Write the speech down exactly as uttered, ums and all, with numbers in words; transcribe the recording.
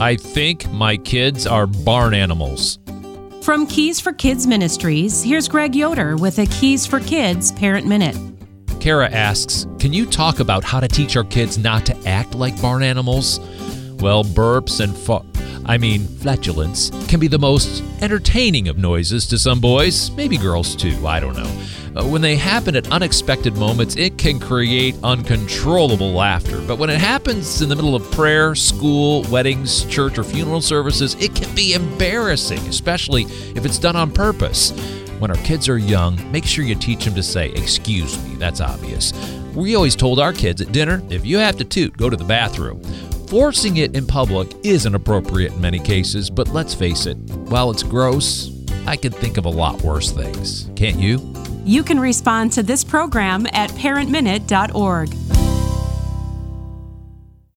I think my kids are barn animals. From Keys for Kids Ministries, here's Greg Yoder with a Keys for Kids Parent Minute. Kara asks, can you talk about how to teach our kids not to act like barn animals? Well, burps and fa- I mean flatulence can be the most entertaining of noises to some boys, maybe girls too, I don't know. Uh, when they happen at unexpected moments, it can create uncontrollable laughter. But when it happens in the middle of prayer, school, weddings, church, or funeral services, it can be embarrassing, especially if it's done on purpose. When our kids are young, make sure you teach them to say, excuse me, that's obvious. We always told our kids at dinner, if you have to toot, go to the bathroom. Forcing it in public isn't appropriate in many cases, but let's face it, while it's gross, I can think of a lot worse things. Can't you? You can respond to this program at parent minute dot org.